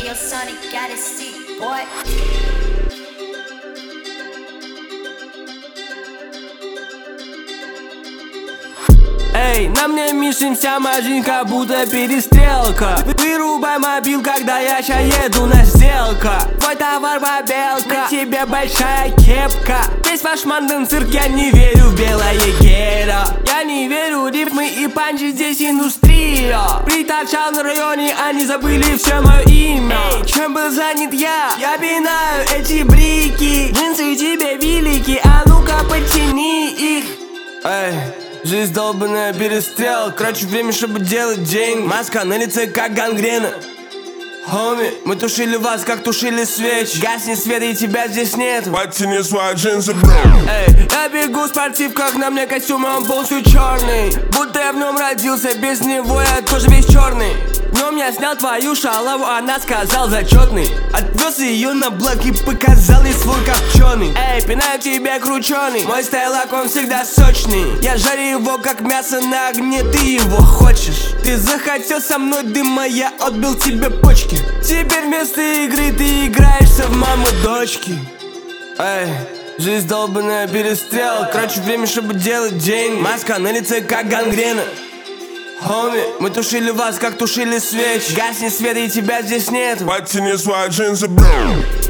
your son, he got his seat, boy. Эй, на мне Мишин, вся моя жизнь как будто перестрелка. Вырубай мобил, когда я ща еду на сделка. Твой товар побелка, на тебе большая кепка. Весь ваш манден цирк, я не верю в белое геро. Я не верю в рифмы и панчи, здесь индустрия. Приторчал на районе, они забыли все мое имя. Эй, чем был занят я пинаю эти брики. Джинсы тебе велики, а ну-ка потяни их. Эй, жизнь долбаная перестрел. Короче, время, чтобы делать деньги. Маска на лице, как гангрена. Хоми, мы тушили вас, как тушили свечи. Гаснет свет, и тебя здесь нет. Потяни свои джинсы, бро. Эй, я бегу в спортивках, на мне костюм, он полностью черный. Будто я в нем родился, без него я тоже весь черный. Днем я снял твою шалаву, она сказал зачетный. Отвез ее на блок и показал ей свой копченый. Эй, пинаю тебя крученый, мой стайлак, он всегда сочный. Я жарю его как мясо на огне, ты его хочешь. Ты захотел со мной дыма, я отбил тебе почки. Теперь вместо игры ты играешься в маму дочки. Эй, жизнь долбаная перестрел. Короче, время, чтобы делать деньги. Маска на лице, как гангрена. Хоми, мы тушили вас, как тушили свечи. Гаснет свет, и тебя здесь нет. Потяни свои джинсы, бро.